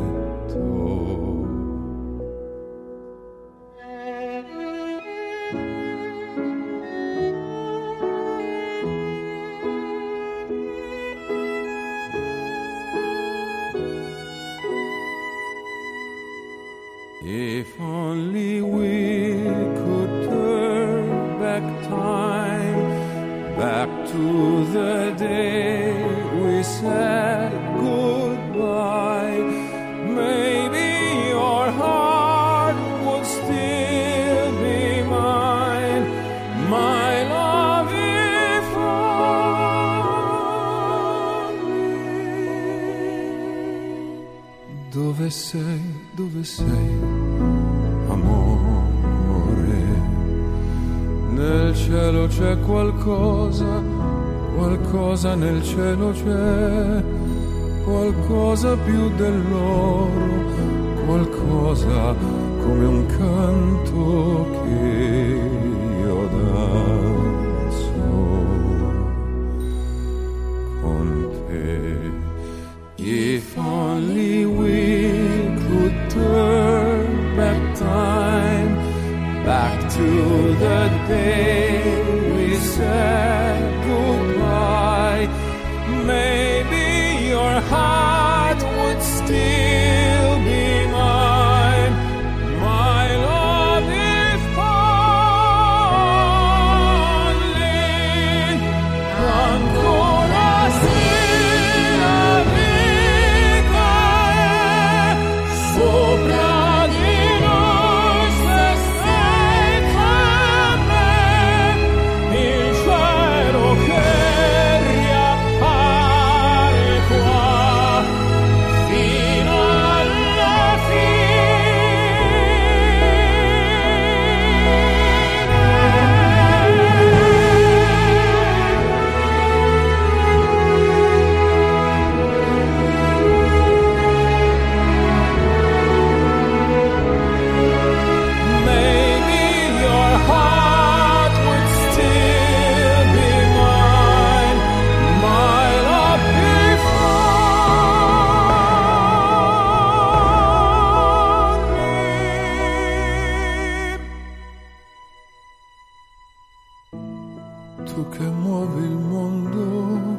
If only we could turn back time, back to the day we said goodbye, maybe your heart would still be mine, my love, if only. Dove sei, dove sei? Amore, nel cielo c'è qualcosa, qualcosa nel cielo c'è, qualcosa più dell'oro, qualcosa come un canto che io danzo con te. If only we could turn back time, back to the day we said goodbye, maybe your heart would still be mine, my love, if only ancora sì la vita è sopra di noi, se sei con me il cielo tu che muovi il mondo,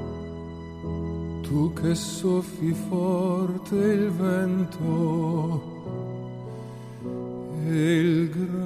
tu che soffi forte il vento e il grano